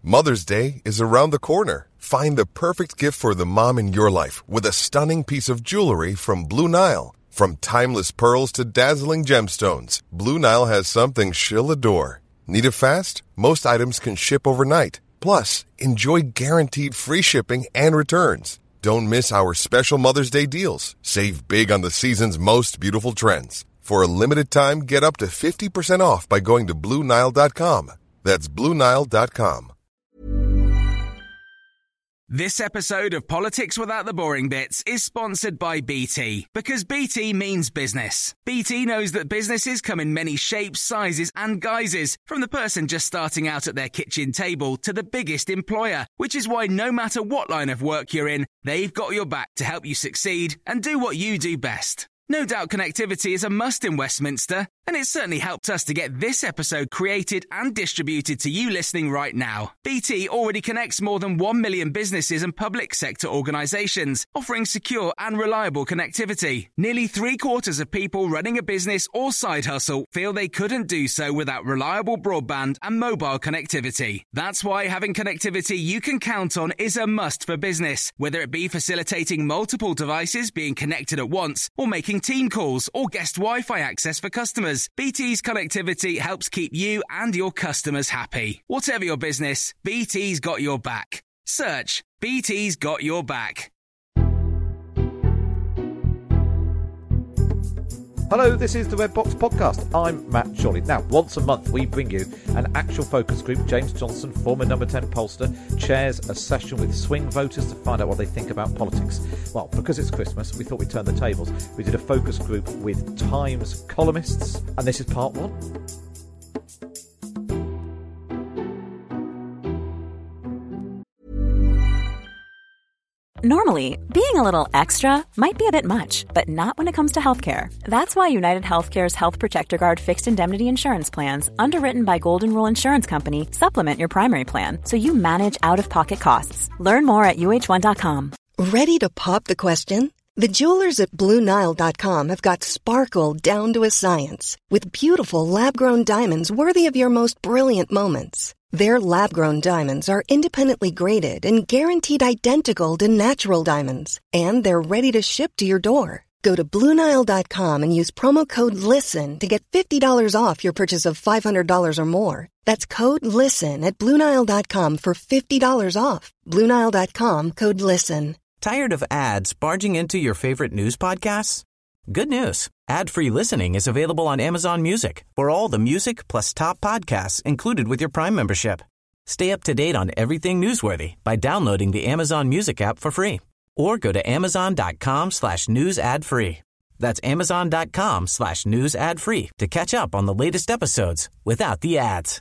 Mother's Day is around the corner. Find the perfect gift for the mom in your life with a stunning piece of jewelry from Blue Nile. From timeless pearls to dazzling gemstones, Blue Nile has something she'll adore. Need it fast? Most items can ship overnight. Plus, enjoy guaranteed free shipping and returns. Don't miss our special Mother's Day deals. Save big on the season's most beautiful trends. For a limited time, get up to 50% off by going to BlueNile.com. That's BlueNile.com. This episode of Politics Without the Boring Bits is sponsored by BT, because BT means business. BT knows that businesses come in many shapes, sizes and guises, from the person just starting out at their kitchen table to the biggest employer, which is why no matter what line of work you're in, they've got your back to help you succeed and do what you do best. No doubt connectivity is a must in Westminster, and it certainly helped us to get this episode created and distributed to you listening right now. BT already connects more than 1 million businesses and public sector organisations, offering secure and reliable connectivity. Nearly 3/4 of people running a business or side hustle feel they couldn't do so without reliable broadband and mobile connectivity. That's why having connectivity you can count on is a must for business, whether it be facilitating multiple devices being connected at once or making team calls or guest Wi-Fi access for customers. BT's connectivity helps keep you and your customers happy. Whatever your business, BT's got your back. Search BT's got your back. Hello, this is the Red Box Podcast. I'm Matt Chorley. Now, once a month, we bring you an actual focus group. James Johnson, former number 10 pollster, chairs a session with swing voters to find out what they think about politics. Well, because it's Christmas, we thought we'd turn the tables. We did a focus group with Times columnists, and this is part one. Normally, being a little extra might be a bit much, but not when it comes to healthcare. That's why United Healthcare's Health Protector Guard fixed indemnity insurance plans, underwritten by Golden Rule Insurance Company, supplement your primary plan so you manage out-of-pocket costs. Learn more at uh1.com. Ready to pop the question? The jewelers at BlueNile.com have got sparkle down to a science with beautiful lab-grown diamonds worthy of your most brilliant moments. Their lab-grown diamonds are independently graded and guaranteed identical to natural diamonds, and they're ready to ship to your door. Go to BlueNile.com and use promo code LISTEN to get $50 off your purchase of $500 or more. That's code LISTEN at BlueNile.com for $50 off. BlueNile.com, code LISTEN. Tired of ads barging into your favorite news podcasts? Good news. Ad-free listening is available on Amazon Music for all the music plus top podcasts included with your Prime membership. Stay up to date on everything newsworthy by downloading the Amazon Music app for free. Or go to amazon.com/news ad free. That's amazon.com/news ad free to catch up on the latest episodes without the ads.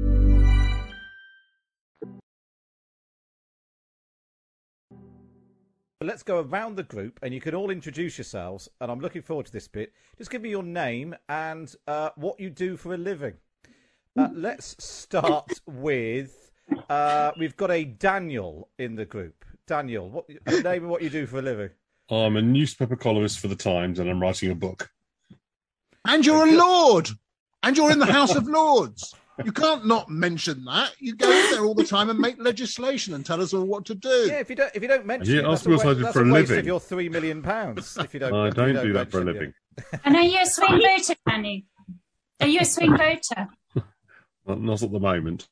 Let's go around the group, and you can all introduce yourselves, and I'm looking forward to this bit. Just give me your name and what you do for a living. Let's start with, we've got a Daniel in the group. Daniel, name and what you do for a living. I'm a newspaper columnist for The Times, and I'm writing a book. And you're a Lord! And you're in the House of Lords! You can't not mention that. You go in there all the time and make legislation and tell us all what to do. Yeah, if you don't mention it, ask me what I do for a waste living. of your £3 million. If you don't, I don't do that for a living. And are you a swing voter, Danny? Are you a swing voter? Not at the moment.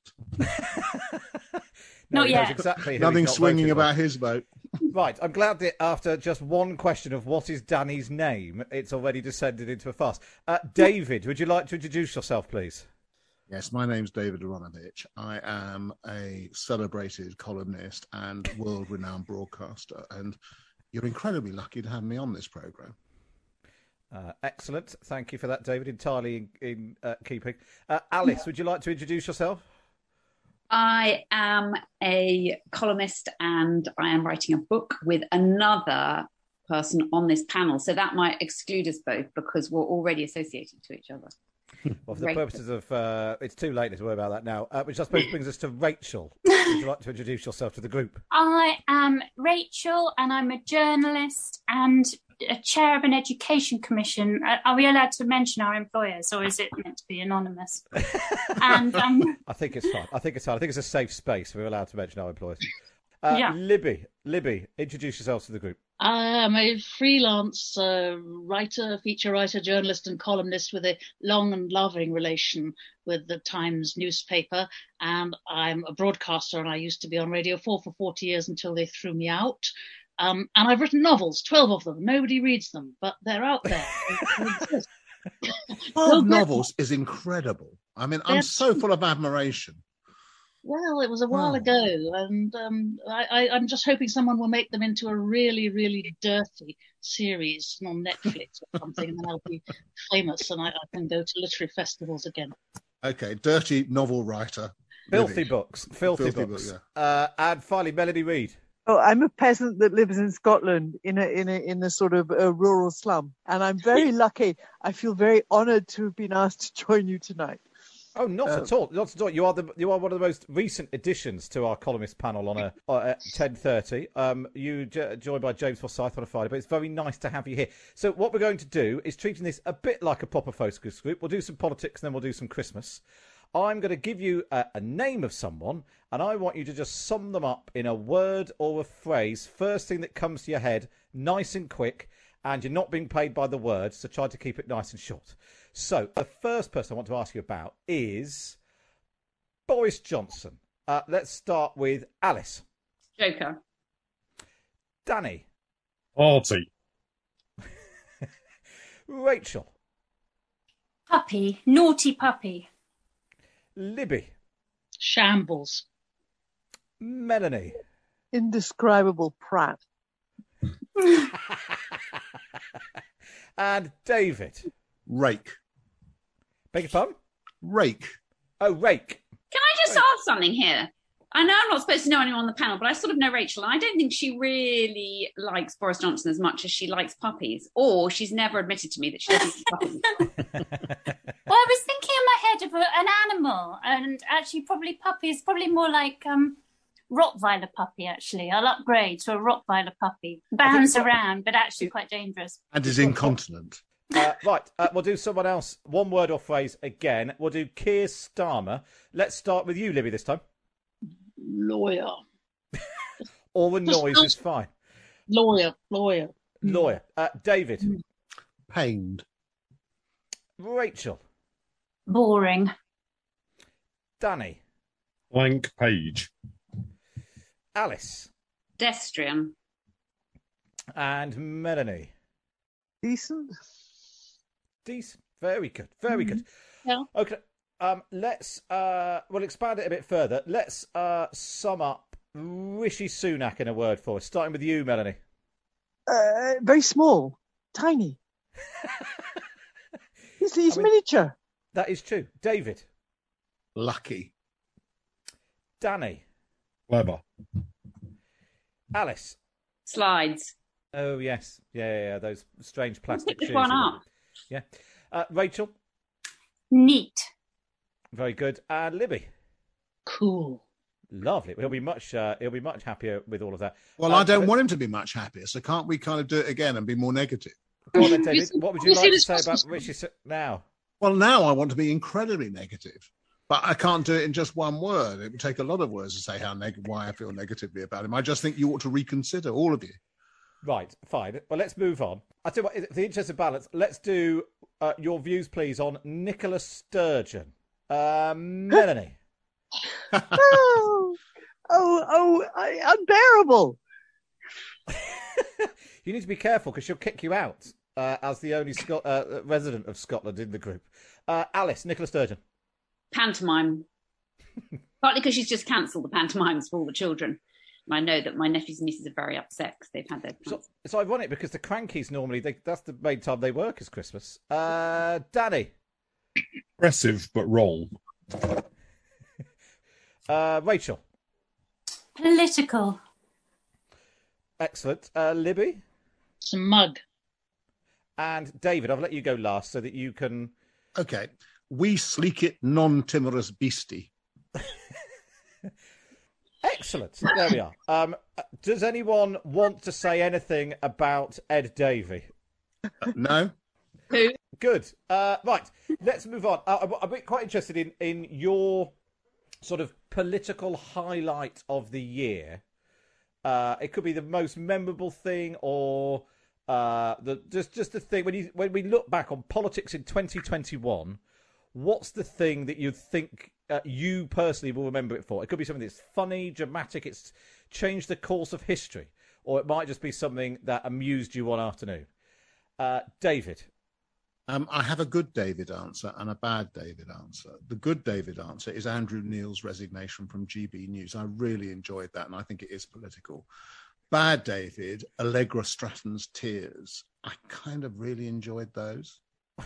Not yet. Exactly. Nothing swinging about his vote. Right, I'm glad that after just one question of what is Danny's name, it's already descended into a farce. David, would you like to introduce yourself, please? Yes, my name's David Aronovich. I am a celebrated columnist and world-renowned broadcaster, and you're incredibly lucky to have me on this programme. Excellent. Thank you for that, David. Entirely in keeping. Alice, would you like to introduce yourself? I am a columnist and I am writing a book with another person on this panel. So that might exclude us both because we're already associated to each other. Well, for the purposes of, it's too late to worry about that now, which I suppose brings us to Rachel. Would you like to introduce yourself to the group? I am Rachel and I'm a journalist and a chair of an education commission. Are we allowed to mention our employers, or is it meant to be anonymous? And I think it's fine. I think it's a safe space. We're allowed to mention our employers. Yeah. Libby, introduce yourself to the group. I am a freelance writer, feature writer, journalist and columnist with a long and loving relation with the Times newspaper. And I'm a broadcaster, and I used to be on Radio 4 for 40 years until they threw me out. And I've written novels, 12 of them. Nobody reads them, but they're out there. 12 novels is incredible. I mean, I'm so full of admiration. Well, it was a while ago, and I'm just hoping someone will make them into a really, really dirty series on Netflix or something, and then I'll be famous, and I can go to literary festivals again. Okay, dirty novel writer. Filthy books. Books, yeah. And finally, Melanie Reid. Oh, I'm a peasant that lives in Scotland in a sort of a rural slum, and I'm very lucky. I feel very honoured to have been asked to join you tonight. Oh, not at all. Not at all. You are one of the most recent additions to our columnist panel on at 10:30. You joined by James Forsyth on a Friday, but it's very nice to have you here. So what we're going to do is treating this a bit like a proper focus group. We'll do some politics, and then we'll do some Christmas. I'm going to give you a name of someone, and I want you to just sum them up in a word or a phrase. First thing that comes to your head, nice and quick, and you're not being paid by the words, so try to keep it nice and short. So, the first person I want to ask you about is Boris Johnson. Let's start with Alice. Joker. Danny. Party. Rachel. Puppy. Naughty puppy. Libby. Shambles. Melanie. Indescribable prat. And David. Rake. Beg your pardon? Rake. Oh, rake. Can I just ask something here? I know I'm not supposed to know anyone on the panel, but I sort of know Rachel, and I don't think she really likes Boris Johnson as much as she likes puppies, or she's never admitted to me that she doesn't like puppies. Well, I was thinking in my head of an animal, and actually probably puppies, probably more like Rottweiler puppy, actually. I'll upgrade to a Rottweiler puppy. Bounds around, but actually quite dangerous. And is incontinent. Right, we'll do someone else. One word or phrase again. We'll do Keir Starmer. Let's start with you, Libby, this time. Lawyer. All the noise is fine. Lawyer. David. Pained. Rachel. Boring. Danny. Blank page. Alice. Destrian. And Melanie. Decent. Very good. Very good. Yeah. Okay. We'll expand it a bit further. Let's sum up Rishi Sunak in a word for us. Starting with you, Melanie. Very small. Tiny. He's miniature. That is true. David. Lucky. Danny. Clever. Alice. Slides. Oh, yes. Yeah. Those strange plastic shoes. Pick one up. Yeah. Rachel. Neat. Very good. And Libby. Cool. Lovely. He'll be much happier with all of that. Well, I don't want him to be much happier, so can't we kind of do it again and be more negative? Go on then, David. What would you like to say about Rishi now? Well, now I want to be incredibly negative, but I can't do it in just one word. It would take a lot of words to say why I feel negatively about him. I just think you ought to reconsider, all of you. Right, fine. Well, let's move on. I tell you what, in the interest of balance, let's do your views, please, on Nicola Sturgeon. Melanie. Unbearable. You need to be careful because she'll kick you out as the only resident of Scotland in the group. Alice, Nicola Sturgeon. Pantomime. Partly because she's just cancelled the pantomimes for all the children. And I know that my nephews and nieces are very upset because they've had their plans. It's ironic because the Crankies normally, that's the main time they work is Christmas. Danny. Aggressive but wrong. Rachel. Political. Excellent. Libby. Smug. And David, I'll let you go last so that you can... Okay. We sleek it non-timorous beastie. Excellent. There we are. Does anyone want to say anything about Ed Davey? No. Who? Good. Right, let's move on. I'm quite interested in your sort of political highlight of the year. It could be the most memorable thing, or just the thing when we look back on politics in 2021. What's the thing that you think you personally will remember it for? It could be something that's funny, dramatic, it's changed the course of history, or it might just be something that amused you one afternoon. David. I have a good David answer and a bad David answer. The good David answer is Andrew Neil's resignation from GB News. I really enjoyed that, and I think it is political. Bad David, Allegra Stratton's tears. I kind of really enjoyed those.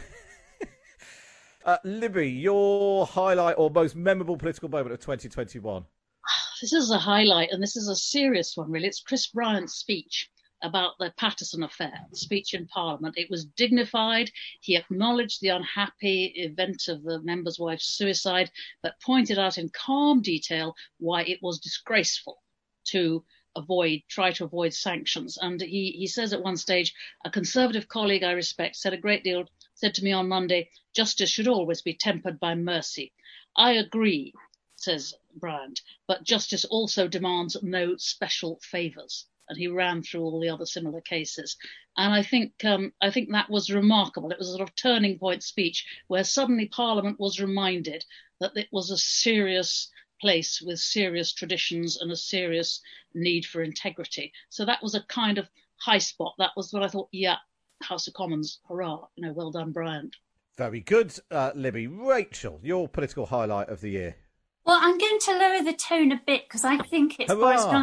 Libby, your highlight or most memorable political moment of 2021? This is a highlight, and this is a serious one, really. It's Chris Bryant's speech about the Patterson affair, the speech in Parliament. It was dignified. He acknowledged the unhappy event of the member's wife's suicide, but pointed out in calm detail why it was disgraceful to try to avoid sanctions. And he says at one stage, a Conservative colleague I respect said to me on Monday, justice should always be tempered by mercy. I agree, says Bryant, but justice also demands no special favours. And he ran through all the other similar cases. And I think that was remarkable. It was a sort of turning point speech where suddenly Parliament was reminded that it was a serious place with serious traditions and a serious need for integrity. So that was a kind of high spot. That was what I thought, yeah, House of Commons, hurrah, well done, Bryant. Very good, Libby. Rachel, your political highlight of the year. Well, I'm going to lower the tone a bit because I think it's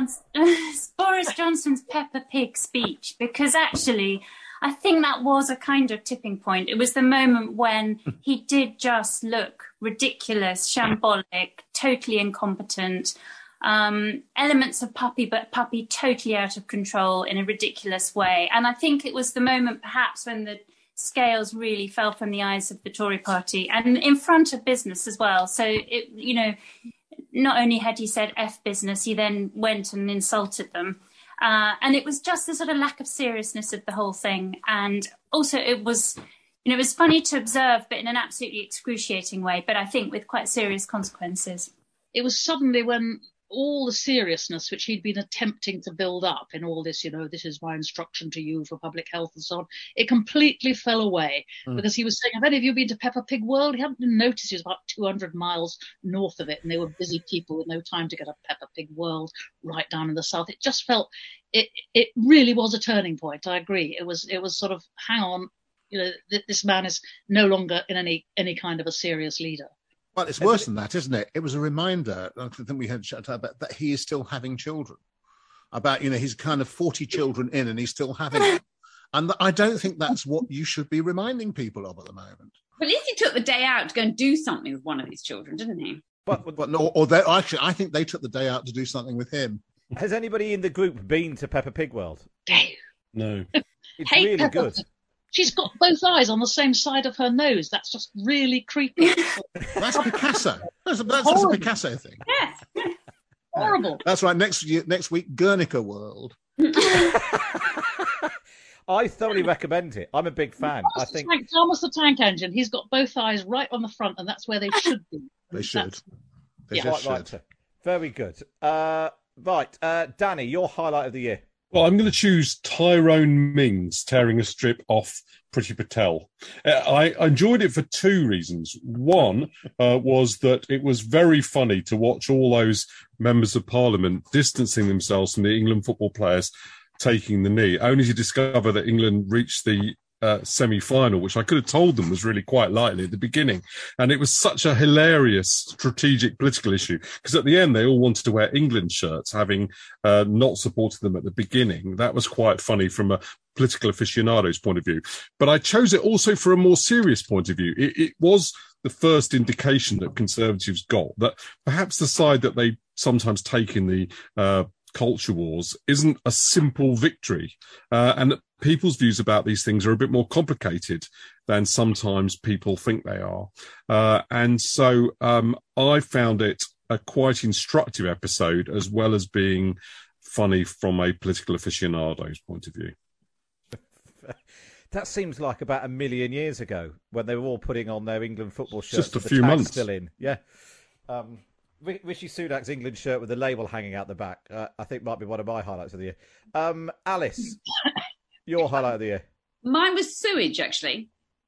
Boris Johnson's Peppa Pig speech, because actually I think that was a kind of tipping point. It was the moment when he did just look ridiculous, shambolic, totally incompetent, elements of Puppy, but Puppy totally out of control in a ridiculous way. And I think it was the moment perhaps when the scales really fell from the eyes of the Tory party, and in front of business as well. So, not only had he said F business, he then went and insulted them. And it was just the sort of lack of seriousness of the whole thing. And also it was funny to observe, but in an absolutely excruciating way, but I think with quite serious consequences. It was suddenly when all the seriousness which he'd been attempting to build up in all this, this is my instruction to you for public health and so on, it completely fell away because he was saying, have any of you been to Peppa Pig World? He hadn't noticed he was about 200 miles north of it, and they were busy people with no time to get a Peppa Pig World right down in the south. It just felt, it really was a turning point. I agree. It was sort of, hang on, this man is no longer in any kind of a serious leader. Well, it's worse than that, isn't it? It was a reminder, I think we had chat about, that he is still having children. About, he's kind of 40 children in and he's still having them. And I don't think that's what you should be reminding people of at the moment. Well, at least he took the day out to go and do something with one of his children, didn't he? Actually, I think they took the day out to do something with him. Has anybody in the group been to Peppa Pig World? No. It's really Peppa good. Pig. She's got both eyes on the same side of her nose. That's just really creepy. That's Picasso. That's a Picasso thing. Yes. Horrible. That's right. Next week, Guernica World. I thoroughly recommend it. I'm a big fan. Thomas the Tank Engine. He's got both eyes right on the front, and that's where they should be. They should. Right. Very good. Danny, your highlight of the year. Well, I'm going to choose Tyrone Mings tearing a strip off Priti Patel. I enjoyed it for two reasons. One was that it was very funny to watch all those members of Parliament distancing themselves from the England football players taking the knee, only to discover that England reached the semi-final, which I could have told them was really quite likely at the beginning. And it was such a hilarious strategic political issue, because at the end they all wanted to wear England shirts, having not supported them at the beginning. That was quite funny from a political aficionado's point of view. But I chose it also for a more serious point of view. It was the first indication that Conservatives got that perhaps the side that they sometimes take in the culture wars isn't a simple victory, and that people's views about these things are a bit more complicated than sometimes people think they are. And so I found it a quite instructive episode, as well as being funny from a political aficionado's point of view. That seems like about 1 million years ago when they were all putting on their England football shirts. Just a few months. Still in, yeah. Rishi Sunak's England shirt with the label hanging out the back, I think might be one of my highlights of the year. Alice, your highlight of the year? Mine was sewage, actually.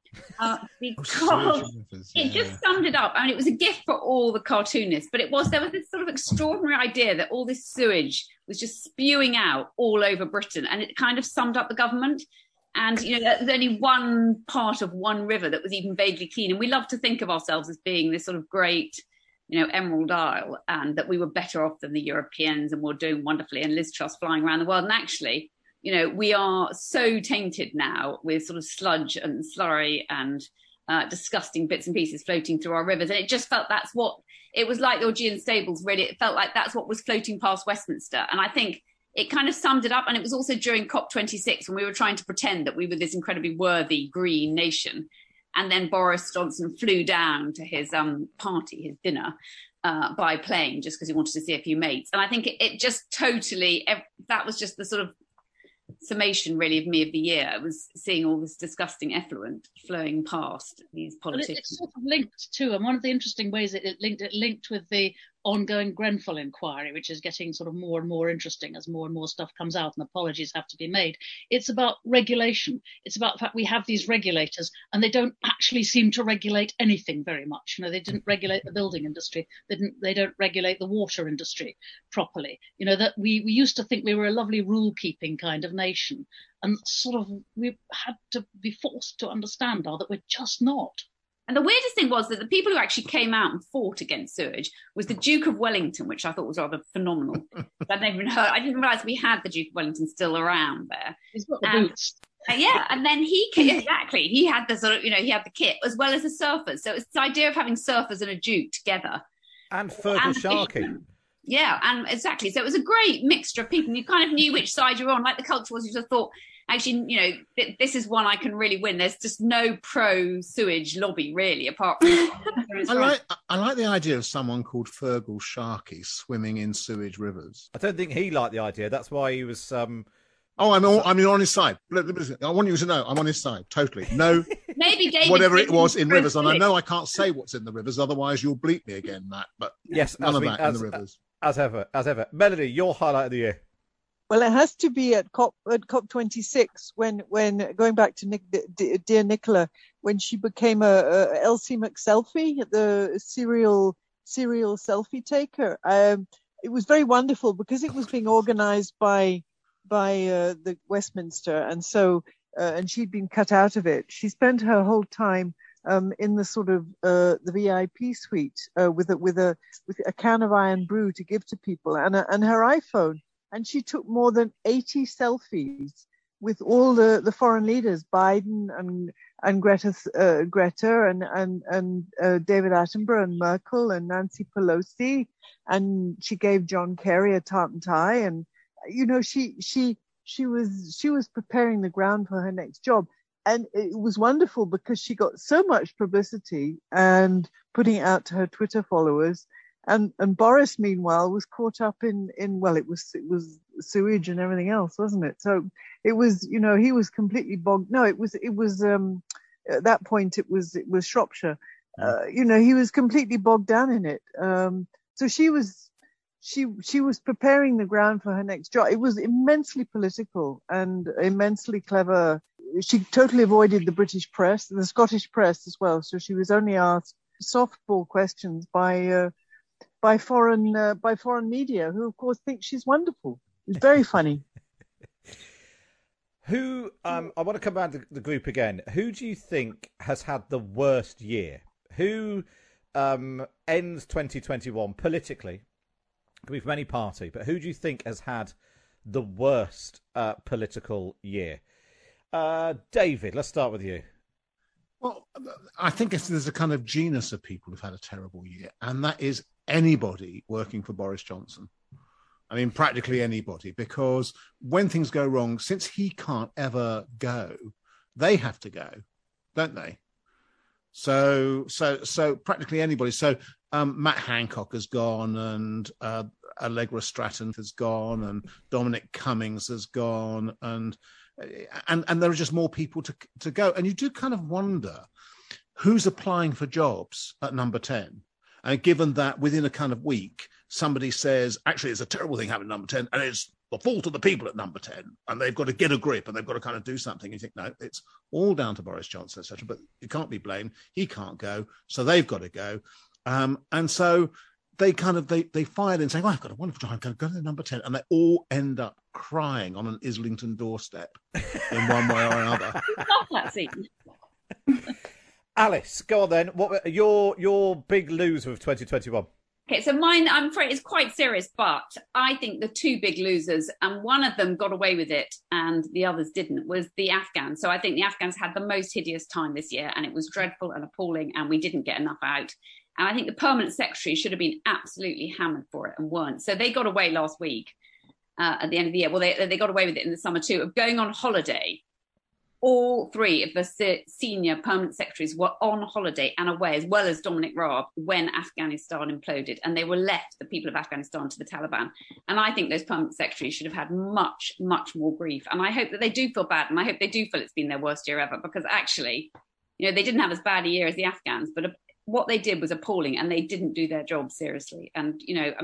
Because it just summed it up. I mean, it was a gift for all the cartoonists, but there was this sort of extraordinary idea that all this sewage was just spewing out all over Britain, and it kind of summed up the government. And, there's only one part of one river that was even vaguely clean. And we love to think of ourselves as being this sort of great, Emerald Isle, and that we were better off than the Europeans and we're doing wonderfully, and Liz Truss flying around the world. And actually, we are so tainted now with sort of sludge and slurry and disgusting bits and pieces floating through our rivers. And it just felt that's what it was like. The Augean Stables, really, it felt like that's what was floating past Westminster. And I think it kind of summed it up. And it was also during COP26 when we were trying to pretend that we were this incredibly worthy green nation. And then Boris Johnson flew down to his party, his dinner, by plane just because he wanted to see a few mates. And I think it just totally, that was just the sort of summation really of me of the year. I was seeing all this disgusting effluent flowing past these politicians. It's sort of linked too, and one of the interesting ways it linked with the ongoing Grenfell inquiry, which is getting sort of more and more interesting as more and more stuff comes out and apologies have to be made. It's about regulation. It's about the fact we have these regulators and they don't actually seem to regulate anything very much. They didn't regulate the building industry. They don't regulate the water industry properly. That we used to think we were a lovely rule-keeping kind of nation, and sort of we had to be forced to understand now that we're just not. And the weirdest thing was that the people who actually came out and fought against sewage was the Duke of Wellington, which I thought was rather phenomenal. I didn't realise we had the Duke of Wellington still around there. He's got the boots. Yeah, and then he had the sort of, he had the kit as well as the surfers. So it's this idea of having surfers and a Duke together. And Fergal Sharkey. Yeah, and exactly. So it was a great mixture of people. You kind of knew which side you were on. Like the culture was, you just thought, actually, this is one I can really win. There's just no pro-sewage lobby, really, apart from... I like the idea of someone called Fergal Sharkey swimming in sewage rivers. I don't think he liked the idea. That's why he was... I'm on his side. I want you to know, I'm on his side, totally. No, maybe David whatever it was in rivers. And I know I can't say what's in the rivers, otherwise you'll bleep me again, Matt. But yes, none of that in the rivers. As ever. Melody, your highlight of the year? Well, it has to be at COP26 when going back to dear Nicola, when she became a Elsie McSelfie, the serial selfie taker. It was very wonderful because it was being organised by the Westminster, and so and she'd been cut out of it. She spent her whole time in the sort of the VIP suite with a can of iron brew to give to people and her iPhone. And she took more than 80 selfies with all the foreign leaders, Biden and Greta and David Attenborough and Merkel and Nancy Pelosi, and she gave John Kerry a tartan tie, and she was preparing the ground for her next job, and it was wonderful because she got so much publicity and putting it out to her Twitter followers. And Boris, meanwhile, was caught up in it was sewage and everything else, wasn't it? So it was, he was completely bogged. No, it was at that point it was Shropshire. He was completely bogged down in it. So she was preparing the ground for her next job. It was immensely political and immensely clever. She totally avoided the British press and the Scottish press as well. So she was only asked softball questions by foreign media, who of course think she's wonderful. It's very funny. Who I want to come back to the group again. Who do you think has had the worst year? Who ends 2021 politically? Could be from any party, but who do you think has had the worst political year? David, let's start with you. Well, I think there's a kind of genus of people who've had a terrible year, and that is anybody working for Boris Johnson. I mean, practically anybody, because when things go wrong, since he can't ever go, they have to go, don't they? So practically anybody. So Matt Hancock has gone, and Allegra Stratton has gone, and Dominic Cummings has gone, and and there are just more people to go. And you do kind of wonder who's applying for jobs at number 10. And given that within a kind of week, somebody says, actually, it's a terrible thing having number 10, and it's the fault of the people at number 10, and they've got to get a grip, and they've got to kind of do something. You think, no, it's all down to Boris Johnson, etc. But it can't be blamed. He can't go, so they've got to go. And so they kind of, they fired in saying, oh, I've got a wonderful job, I'm going to go to number 10. And they all end up crying on an Islington doorstep in one way or another. Love that scene. Alice, go on then. What your big loser of 2021? Okay, so mine, I'm afraid, is quite serious, but I think the two big losers, and one of them got away with it and the others didn't, was the Afghans. So I think the Afghans had the most hideous time this year, and it was dreadful and appalling, and we didn't get enough out. And I think the permanent secretary should have been absolutely hammered for it and weren't. So they got away last week at the end of the year. Well, they got away with it in the summer too, of going on holiday. All three of the senior permanent secretaries were on holiday and away, as well as Dominic Raab, when Afghanistan imploded. And they were left, the people of Afghanistan, to the Taliban. And I think those permanent secretaries should have had much, much more grief. And I hope that they do feel bad. And I hope they do feel it's been their worst year ever. Because actually, they didn't have as bad a year as the Afghans. But what they did was appalling. And they didn't do their job seriously. And,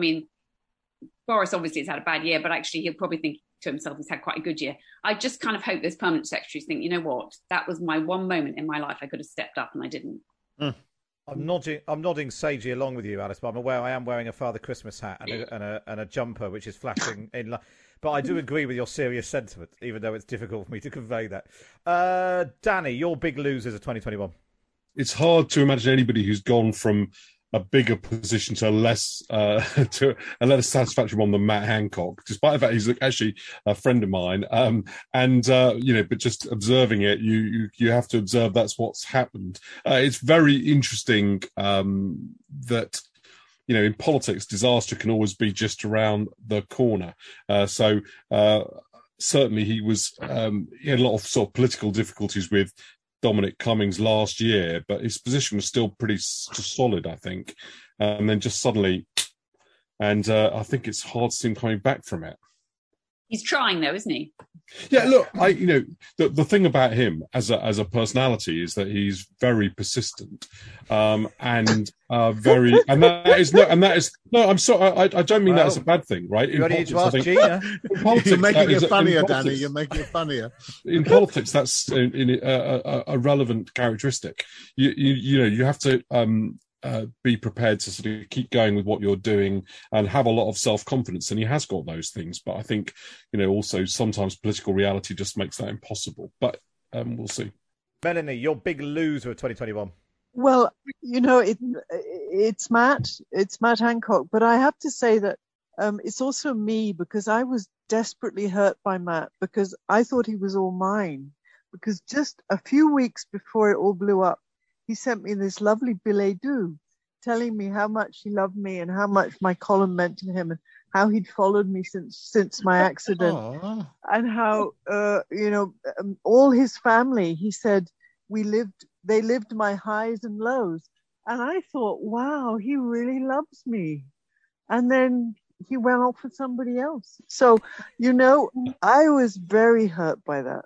Boris obviously has had a bad year. But actually, he'll probably think to himself he's had quite a good year. I just kind of hope those permanent secretaries think, you know what, that was my one moment in my life I could have stepped up and I didn't. I'm nodding sagely along with you, Alice, but I'm aware I am wearing a Father Christmas hat and a jumper which is flashing in. But I do agree with your serious sentiment, even though it's difficult for me to convey that. Danny, your big losers of 2021. It's hard to imagine anybody who's gone from a bigger position to a less satisfactory one than Matt Hancock, despite the fact he's actually a friend of mine. But just observing it, you have to observe that's what's happened. It's very interesting that in politics, disaster can always be just around the corner. Certainly he had a lot of sort of political difficulties with Dominic Cummings last year, but his position was still pretty solid, I think. And then just suddenly, I think it's hard to see him coming back from it. He's trying, though, isn't he? Yeah, look, the thing about him as a personality is that he's very persistent, I'm sorry, I don't mean that as a bad thing, right? You're making it funnier, Danny. You're making it funnier. In politics, that's a relevant characteristic. You have to be prepared to sort of keep going with what you're doing and have a lot of self-confidence, and he has got those things, but I think also sometimes political reality just makes that impossible, but we'll see. Melanie, your big loser of 2021. Well, it's Matt Hancock, but I have to say that it's also me, because I was desperately hurt by Matt, because I thought he was all mine, because just a few weeks before it all blew up, he sent me this lovely billet doux telling me how much he loved me and how much my column meant to him and how he'd followed me since my accident. Aww. And how, all his family, he said, they lived my highs and lows. And I thought, wow, he really loves me. And then he went off with somebody else. So, I was very hurt by that.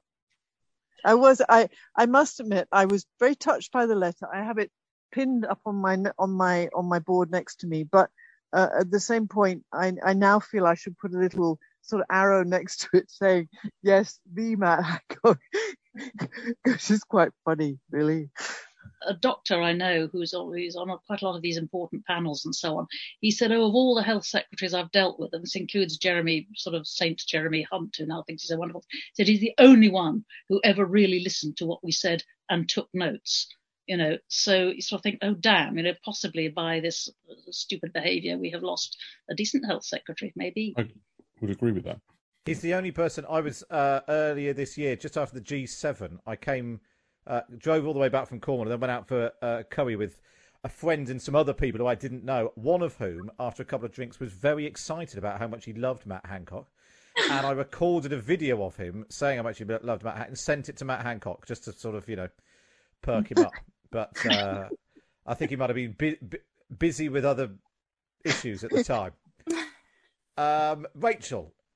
I must admit, I was very touched by the letter. I have it pinned up on my board next to me. But at the same point, I now feel I should put a little sort of arrow next to it saying, yes, the Matt Hancock, which is quite funny, really. A doctor I know who's always on quite a lot of these important panels and so on, he said, of all the health secretaries I've dealt with, and this includes Saint Jeremy Hunt, who now thinks he's so wonderful, said he's the only one who ever really listened to what we said and took notes. So you sort of think, oh, damn, possibly by this stupid behaviour, we have lost a decent health secretary, maybe. I would agree with that. He's the only person. I was earlier this year, just after the G7, I drove all the way back from Cornwall and then went out for a curry with a friend and some other people who I didn't know, one of whom, after a couple of drinks, was very excited about how much he loved Matt Hancock. And I recorded a video of him saying how much he loved Matt Hancock and sent it to Matt Hancock just to sort of, perk him up. But I think he might have been busy with other issues at the time. Rachel,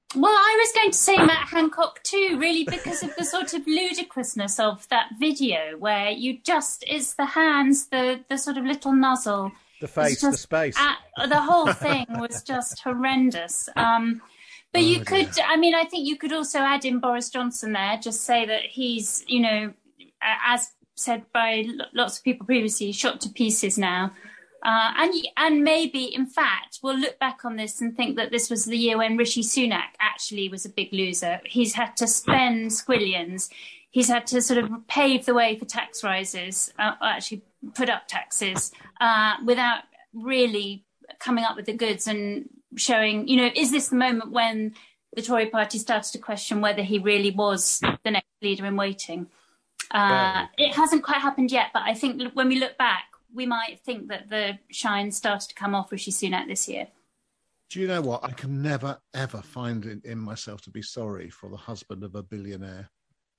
Well, I was going to say Matt Hancock too, really, because of the sort of ludicrousness of that video where it's the hands, the sort of little nuzzle. The face, the space. The whole thing was just horrendous. But you could, I think you could also add in Boris Johnson there, just say that he's, as said by lots of people previously, shot to pieces now. And maybe, in fact, we'll look back on this and think that this was the year when Rishi Sunak actually was a big loser. He's had to spend squillions. He's had to sort of pave the way for tax rises, actually put up taxes, without really coming up with the goods and showing, is this the moment when the Tory party started to question whether he really was the next leader in waiting? It hasn't quite happened yet, but I think when we look back, we might think that the shine started to come off Rishi Sunak this year. Do you know what? I can never, ever find it in myself to be sorry for the husband of a billionaire.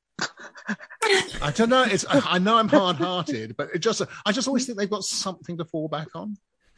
I don't know. I know I'm hard-hearted, but I just always think they've got something to fall back on.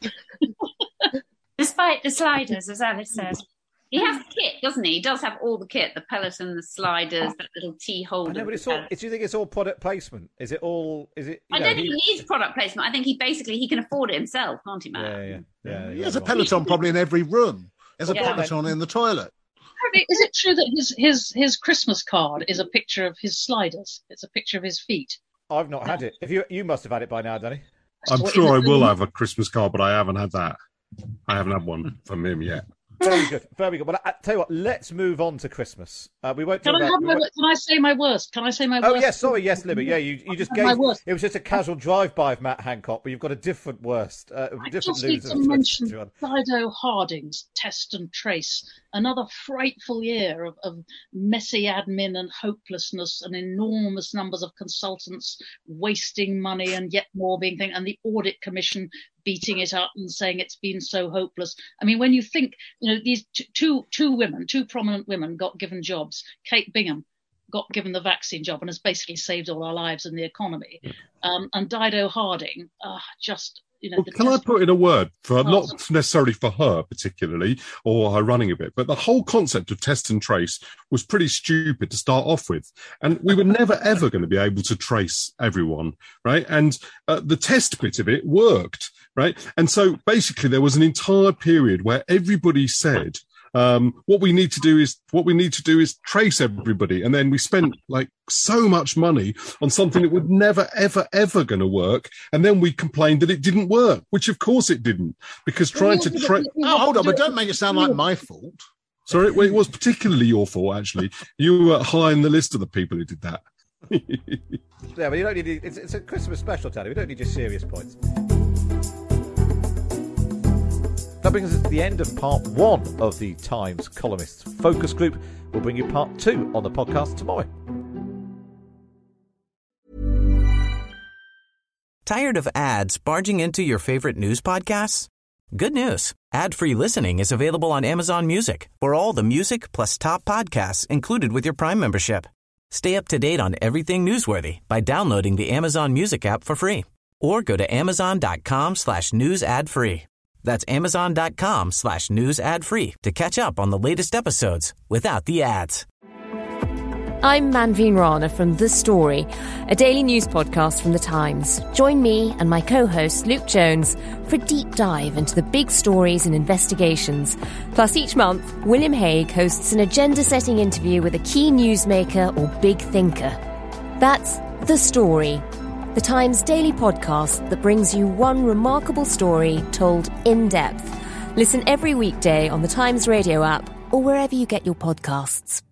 Despite the sliders, as Alice says. He has the kit, doesn't he? He does have all the kit, the Peloton, the sliders, that little tea holder. I know, but do you think it's all product placement? I don't think he needs product placement. I think he can afford it himself, can't he, Matt? Yeah. He has a Peloton probably in every room. There's a Peloton in the toilet. Is it true that his Christmas card is a picture of his sliders? It's a picture of his feet. I've not had it. You must have had it by now, Danny. I'm sure I will have a Christmas card, but I haven't had that. I haven't had one from him yet. Very good, very good. But I tell you what, let's move on to Christmas. We won't. Can I say my worst? Oh yes, sorry, yes, Libby. Yeah, you just gave. It was just a casual drive-by of Matt Hancock, but you've got a different worst. I just need to mention Dido Harding's Test and Trace. Another frightful year of messy admin and hopelessness and enormous numbers of consultants wasting money and yet more being thing, and the Audit Commission beating it up and saying it's been so hopeless. I mean, when you think, these two prominent women got given jobs. Kate Bingham got given the vaccine job and has basically saved all our lives and the economy. And Dido Harding, just... can I put in a word for not necessarily for her particularly or her running a bit, but the whole concept of test and trace was pretty stupid to start off with, and we were never ever going to be able to trace everyone, right? And the test bit of it worked, right? And so basically there was an entire period where everybody said, what we need to do is trace everybody. And then we spent like so much money on something that would never, ever, ever going to work. And then we complained that it didn't work, which of course it didn't, because trying to trace... Oh, hold on, but don't make it sound like my fault. Sorry, well, it was particularly your fault, actually. You were high in the list of the people who did that. Yeah, but you don't need... It's a Christmas special, Teddy. We don't need your serious points. That brings us to the end of part 1 of the Times Columnists Focus Group. We'll bring you part 2 on the podcast tomorrow. Tired of ads barging into your favorite news podcasts? Good news. Ad-free listening is available on Amazon Music for all the music plus top podcasts included with your Prime membership. Stay up to date on everything newsworthy by downloading the Amazon Music app for free or go to amazon.com/news ad free. That's amazon.com/news ad free to catch up on the latest episodes without the ads. I'm Manveen Rana from The Story, a daily news podcast from The Times. Join me and my co-host Luke Jones for a deep dive into the big stories and investigations. Plus, each month, William Hague hosts an agenda-setting interview with a key newsmaker or big thinker. That's The Story, The Times daily podcast that brings you one remarkable story told in depth. Listen every weekday on the Times radio app or wherever you get your podcasts.